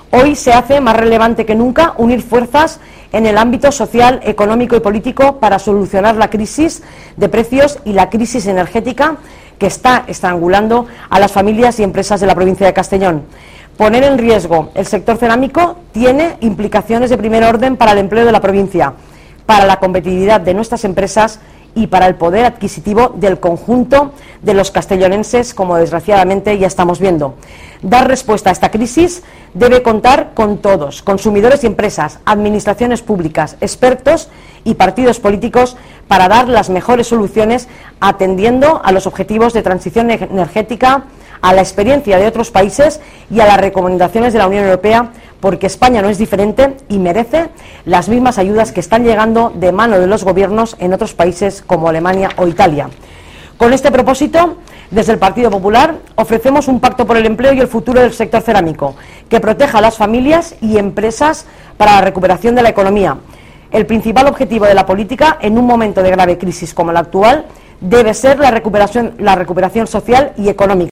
Hoy se hace más relevante que nunca unir fuerzas en el ámbito social, económico y político para solucionar la crisis de precios y la crisis energética que está estrangulando a las familias y empresas de la provincia de Castellón. Poner en riesgo el sector cerámico tiene implicaciones de primer orden para el empleo de la provincia, para la competitividad de nuestras empresas y para el poder adquisitivo del conjunto de los castellonenses, como desgraciadamente ya estamos viendo. Dar respuesta a esta crisis debe contar con todos, consumidores y empresas, administraciones públicas, expertos y partidos políticos, para dar las mejores soluciones atendiendo a los objetivos de transición energética, a la experiencia de otros países y a las recomendaciones de la Unión Europea, porque España no es diferente y merece las mismas ayudas que están llegando de mano de los gobiernos en otros países como Alemania o Italia. Con este propósito, desde el Partido Popular ofrecemos un pacto por el empleo y el futuro del sector cerámico, que proteja a las familias y empresas para la recuperación de la economía. El principal objetivo de la política en un momento de grave crisis como la actual debe ser la recuperación social y económica.